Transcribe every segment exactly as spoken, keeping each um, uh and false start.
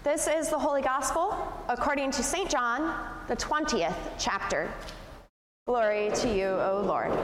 This is the Holy Gospel according to Saint John, the twentieth chapter. Glory to you, O Lord.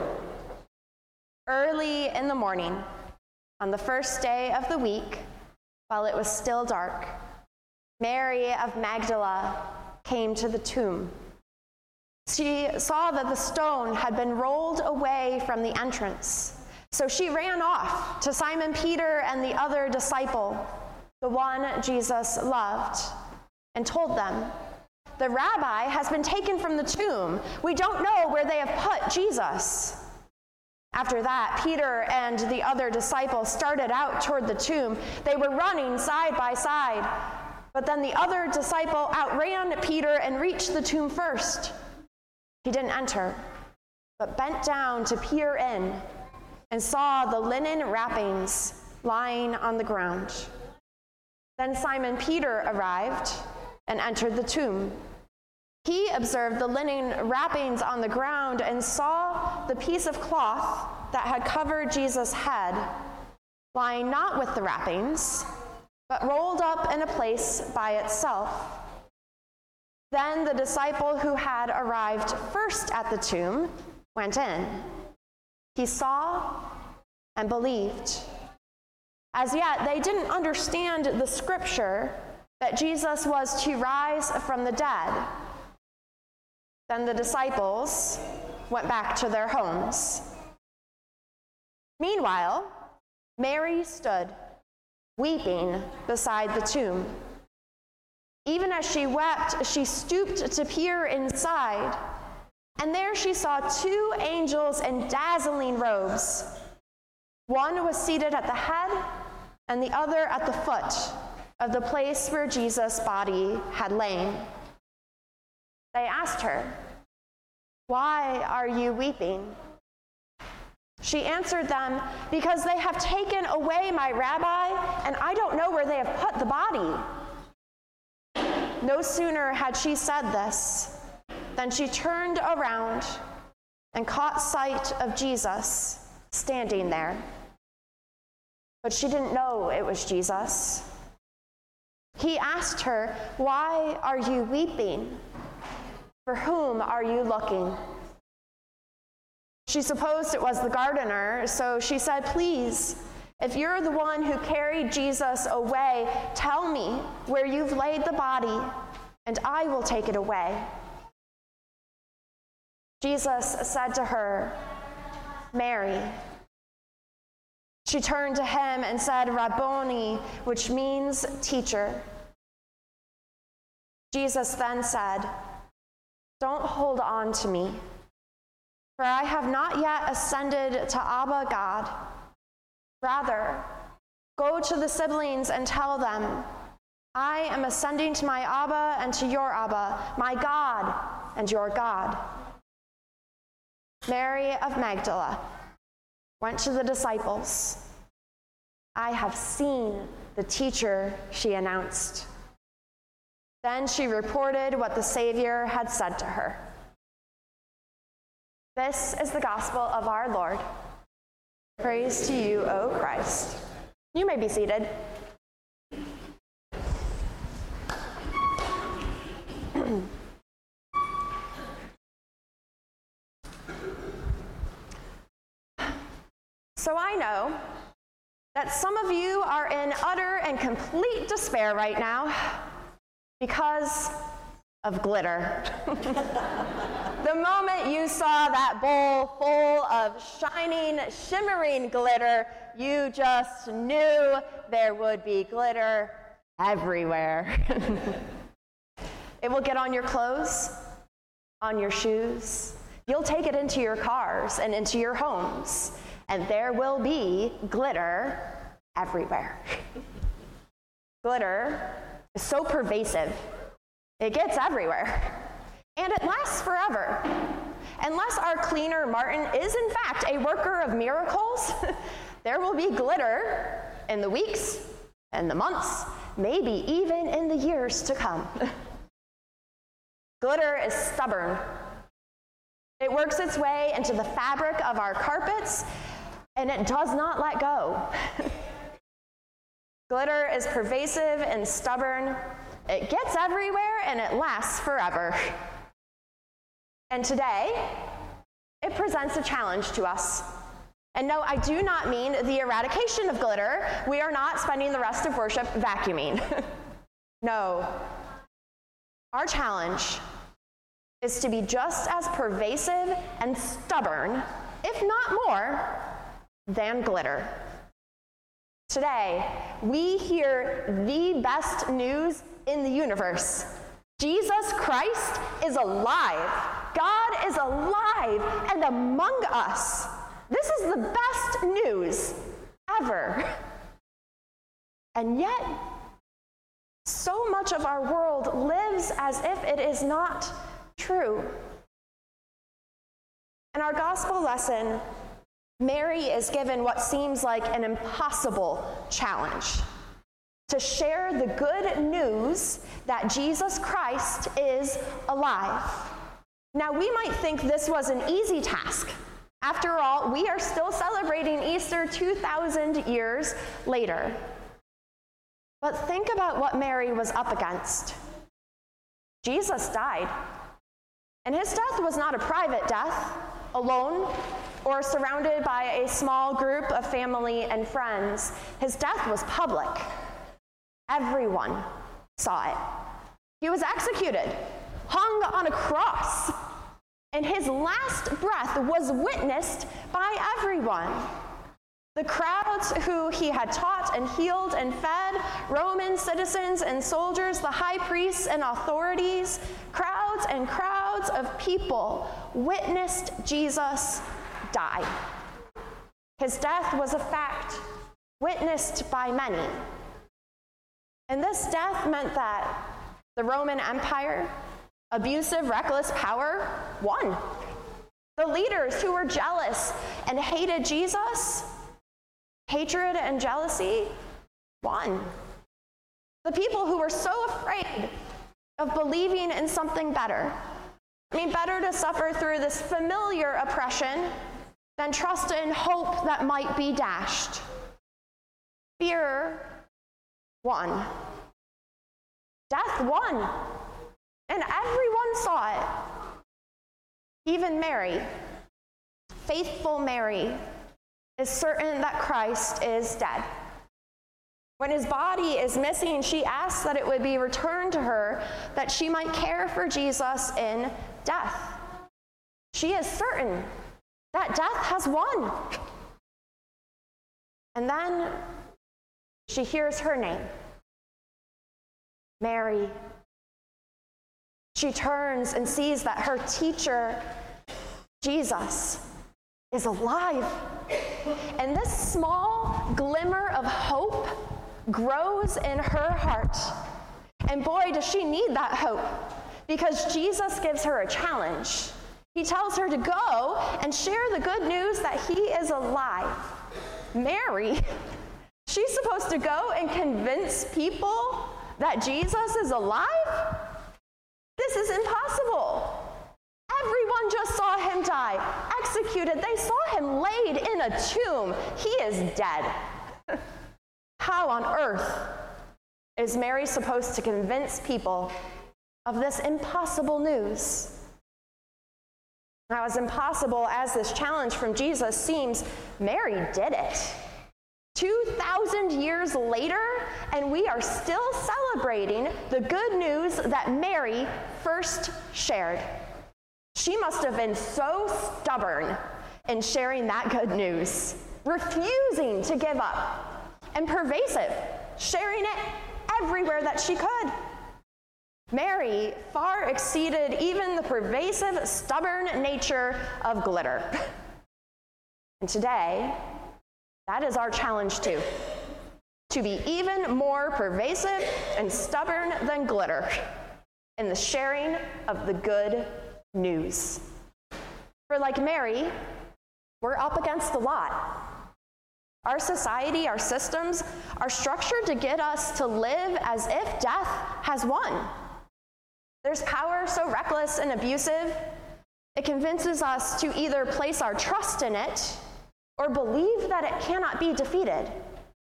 Early in the morning, on the first day of the week, while it was still dark, Mary of Magdala came to the tomb. She saw that the stone had been rolled away from the entrance. So she ran off to Simon Peter and the other disciple, the one Jesus loved, and told them, "The rabbi has been taken from the tomb. We don't know where they have put Jesus." After that, Peter and the other disciple started out toward the tomb. They were running side by side. But then the other disciple outran Peter and reached the tomb first. He didn't enter, but bent down to peer in and saw the linen wrappings lying on the ground. Then Simon Peter arrived and entered the tomb. He observed the linen wrappings on the ground and saw the piece of cloth that had covered Jesus' head lying not with the wrappings, but rolled up in a place by itself. Then the disciple who had arrived first at the tomb went in. He saw and believed. As yet, they didn't understand the scripture that Jesus was to rise from the dead. Then the disciples went back to their homes. Meanwhile, Mary stood, weeping beside the tomb. Even as she wept, she stooped to peer inside, and there she saw two angels in dazzling robes. One was seated at the head, and the other at the foot of the place where Jesus' body had lain. They asked her, "Why are you weeping?" She answered them, "Because they have taken away my rabbi, and I don't know where they have put the body." No sooner had she said this than she turned around and caught sight of Jesus standing there. But she didn't know it was Jesus. He asked her, "Why are you weeping? For whom are you looking?" She supposed it was the gardener, so she said, "Please, if you're the one who carried Jesus away, tell me where you've laid the body, and I will take it away." Jesus said to her, "Mary." She turned to him and said, "Rabboni," which means teacher. Jesus then said, "Don't hold on to me, for I have not yet ascended to Abba God. Rather, go to the siblings and tell them, I am ascending to my Abba and to your Abba, my God and your God." Mary of Magdala went to the disciples. "I have seen the teacher," she announced. Then she reported what the Savior had said to her. This is the gospel of our Lord. Praise to you, O Christ. You may be seated. So I know that some of you are in utter and complete despair right now because of glitter. The moment you saw that bowl full of shining, shimmering glitter, you just knew there would be glitter everywhere. It will get on your clothes, on your shoes. You'll take it into your cars and into your homes, and there will be glitter everywhere. Glitter is so pervasive. It gets everywhere. And it lasts forever. Unless our cleaner Martin is in fact a worker of miracles, there will be glitter in the weeks and the months, maybe even in the years to come. Glitter is stubborn. It works its way into the fabric of our carpets, and it does not let go. Glitter is pervasive and stubborn, It gets everywhere and it lasts forever. And today, it presents a challenge to us. And no, I do not mean the eradication of glitter. We are not spending the rest of worship vacuuming. No. Our challenge is to be just as pervasive and stubborn, if not more, than glitter. Today, we hear the best news in the universe. Jesus Christ is alive. God is alive and among us. This is the best news ever. And yet, so much of our world lives as if it is not true. In our gospel lesson, Mary is given what seems like an impossible challenge: to share the good news that Jesus Christ is alive. Now, we might think this was an easy task. After all, we are still celebrating Easter two thousand years later. But think about what Mary was up against. Jesus died, and his death was not a private death, alone, or surrounded by a small group of family and friends. His death was public. Everyone saw it. He was executed, hung on a cross, and his last breath was witnessed by everyone. The crowds who he had taught and healed and fed, Roman citizens and soldiers, the high priests and authorities, crowds and crowds of people witnessed Jesus die. His death was a fact, witnessed by many. And this death meant that the Roman Empire, abusive, reckless power, won. The leaders who were jealous and hated Jesus, hatred and jealousy, won. The people who were so afraid of believing in something better, I mean, better to suffer through this familiar oppression than trust in hope that might be dashed. Fear won. Death won. And everyone saw it. Even Mary, faithful Mary, is certain that Christ is dead. When his body is missing, she asks that it would be returned to her, that she might care for Jesus in death. She is certain that death has won. And then she hears her name, Mary. She turns and sees that her teacher, Jesus, is alive. And this small glimmer of hope grows in her heart. And boy, does she need that hope, because Jesus gives her a challenge. He tells her to go and share the good news that he is alive. Mary, she's supposed to go and convince people that Jesus is alive? This is impossible. Everyone just saw him die, executed. They saw him laid in a tomb. He is dead. How on earth is Mary supposed to convince people of this impossible news? Now, as impossible as this challenge from Jesus seems, Mary did it. two thousand years later, and we are still celebrating the good news that Mary first shared. She must have been so stubborn in sharing that good news, refusing to give up, and pervasive, sharing it everywhere that she could. Mary far exceeded even the pervasive, stubborn nature of glitter. And today, that is our challenge too, to be even more pervasive and stubborn than glitter in the sharing of the good news. For like Mary, we're up against a lot. Our society, our systems are structured to get us to live as if death has won. There's power so reckless and abusive, it convinces us to either place our trust in it or believe that it cannot be defeated.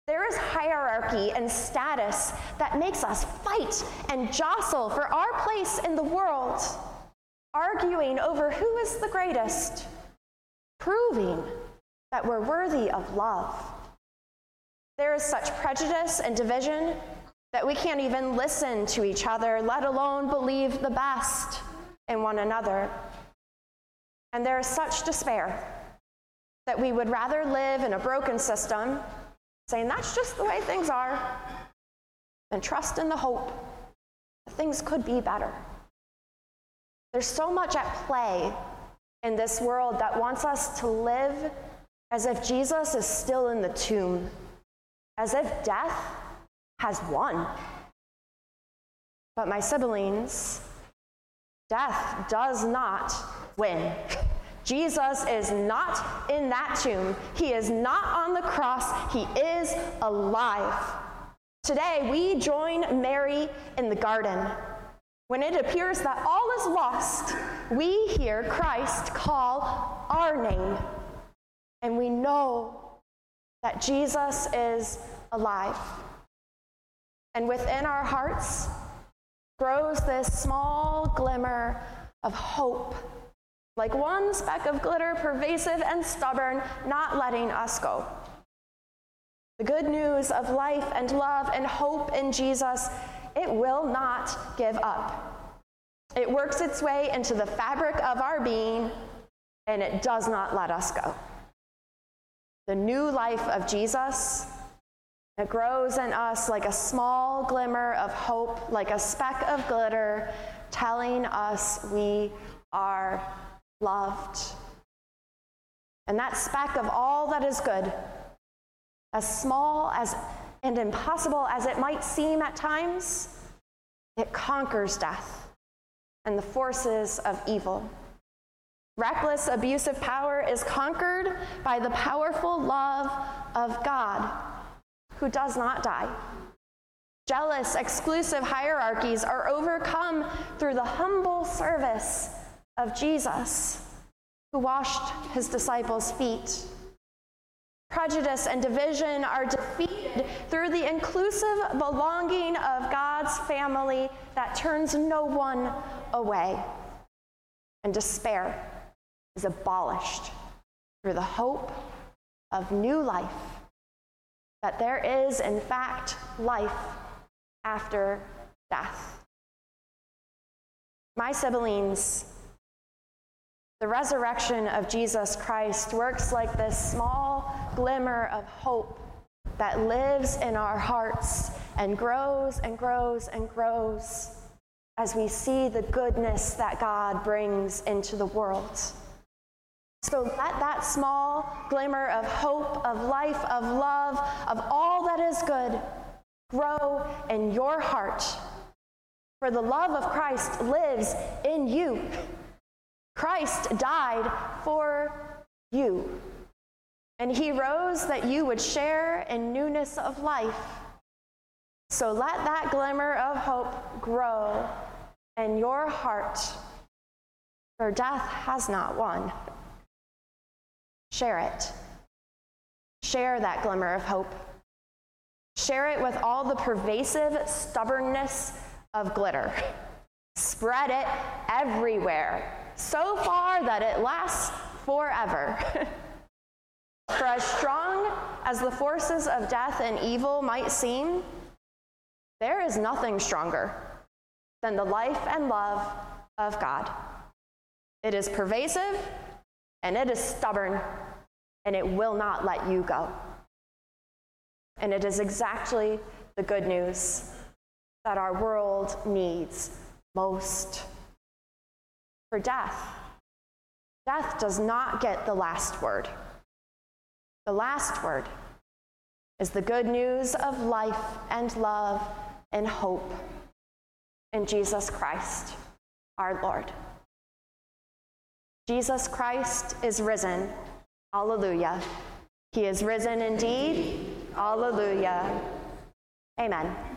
There is hierarchy and status that makes us fight and jostle for our place in the world, arguing over who is the greatest, proving that we're worthy of love. There is such prejudice and division that we can't even listen to each other, let alone believe the best in one another. And there is such despair that we would rather live in a broken system, saying that's just the way things are, than trust in the hope that things could be better. There's so much at play in this world that wants us to live as if Jesus is still in the tomb, as if death has won. But my siblings, death does not win. Jesus is not in that tomb. He is not on the cross. He is alive. Today, we join Mary in the garden. When it appears that all is lost, we hear Christ call our name. And we know that Jesus is alive. And within our hearts grows this small glimmer of hope, like one speck of glitter, pervasive and stubborn, not letting us go. The good news of life and love and hope in Jesus, it will not give up. It works its way into the fabric of our being, and it does not let us go. The new life of Jesus, it grows in us like a small glimmer of hope, like a speck of glitter, telling us we are loved. And that speck of all that is good, as small as and impossible as it might seem at times, it conquers death and the forces of evil. Reckless, abusive power is conquered by the powerful love of God, who does not die. Jealous, exclusive hierarchies are overcome through the humble service of Jesus, who washed his disciples' feet. Prejudice and division are defeated through the inclusive belonging of God's family that turns no one away. And despair is abolished through the hope of new life, that there is, in fact, life after death. My siblings, the resurrection of Jesus Christ works like this small glimmer of hope that lives in our hearts and grows and grows and grows as we see the goodness that God brings into the world. So let that small glimmer of hope, of life, of love, of all that is good grow in your heart. For the love of Christ lives in you. Christ died for you. And he rose that you would share in newness of life. So let that glimmer of hope grow in your heart, for death has not won. Share it. Share that glimmer of hope. Share it with all the pervasive stubbornness of glitter. Spread it everywhere, so far that it lasts forever. For as strong as the forces of death and evil might seem, there is nothing stronger than the life and love of God. It is pervasive, and it is stubborn, and it will not let you go. And it is exactly the good news that our world needs most. For death, death does not get the last word. The last word is the good news of life and love and hope in Jesus Christ, our Lord. Jesus Christ is risen. Alleluia. He is risen indeed. Alleluia. Amen.